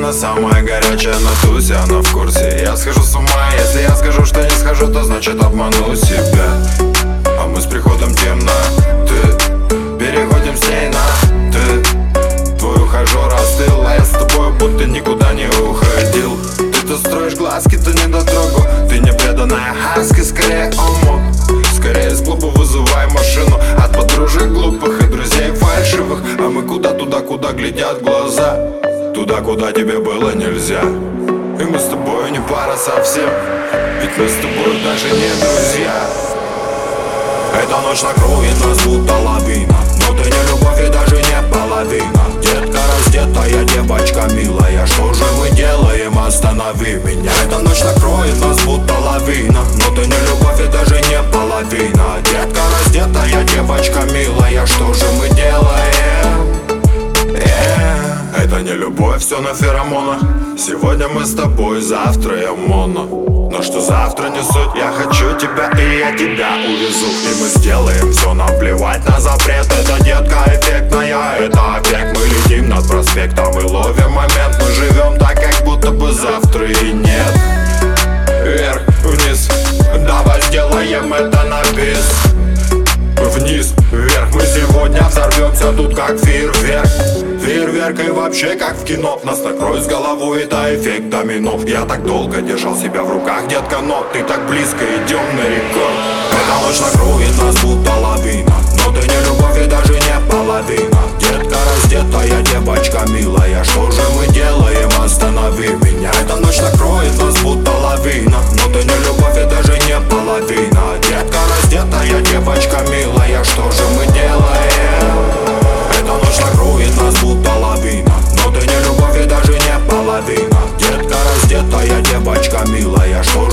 она самая горячая на тусе, она в курсе. Я схожу с ума, если я скажу, что не схожу, то значит обману себя. А мы с приходом темноты переходим с ней на ты. Твой ухажер остыл, а я с тобой будто никуда не уходил. Ты строишь глазки, ты не дотрогу. Ты не преданная хаски, скорее омут. Скорее из клуба вызывай машину от подружек глупых и друзей фальшивых. А мы куда туда, куда глядят глаза, туда, куда тебе было нельзя. И мы с тобой не пара совсем, ведь мы с тобой даже не друзья. Эта ночь накроет нас будто лавина, но ты не любовь и даже не половина. Детка раздетая, девочка милая, что же мы делаем, останови меня. Эта ночь накроет нас будто лавина, но ты не любовь и даже не половина. Детка раздетая, девочка милая, что же мы делаем? Это не любовь, все на феромонах. Сегодня мы с тобой, завтра я моно. Но что завтра не суть, я хочу тебя и я тебя увезу. И мы сделаем все, нам плевать на запрет. Это детка эффектная, это опять мы летим над проспектом и ловим момент. Мы живем так, как будто бы завтра и нет. Вверх, вниз, давай сделаем это на бис. Вниз, вверх, мы сегодня взорвемся тут как фейерверк. Фейерверк и вообще как в кино. Нас накроет с головой, это эффект домино. Я так долго держал себя в руках, детка, но ты так близко, идем на рекорд. Эта ночь накроет нас будто лавина, но ты не любовь и даже не половина. Детка раздетая, девочка милая, что же мы делаем, останови меня. Эта ночь накроет нас будто лавина, но ты не любовь и даже не половина. Детка раздетая, девочка милая, что же мы делаем? Эта ночь накроет нас будто лавина, но ты не любовь и даже не половина. Детка раздетая, девочка милая, что